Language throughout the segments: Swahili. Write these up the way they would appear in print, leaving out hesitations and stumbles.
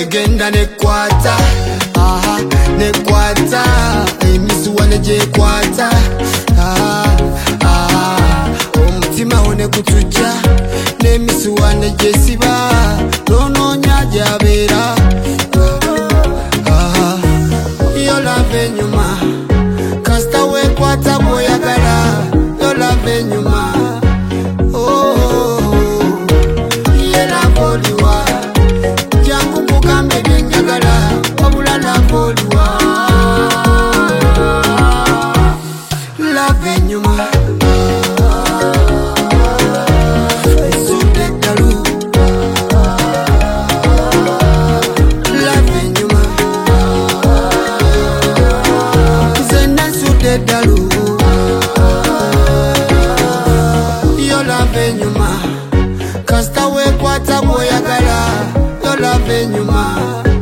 genda nekwata nekwata emisuwa nejekwata omutima wo negutujja n'emisuwa nejesiba nononya jabeera yo love enyuma kasita wekwata bwoyagala yo love enyuma yelaboliwa jangu mugambe byenjagala wabula laboliwa love enyuma yo love enyuma kasita wekwata bwoyagala yo love enyuma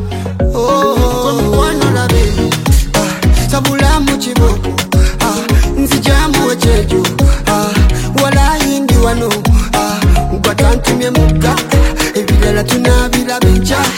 mukwano labe tabula mu kiboko nzijamu ekyejo walayindi wano ngwatantumye mugga ebirala tunabirabe nca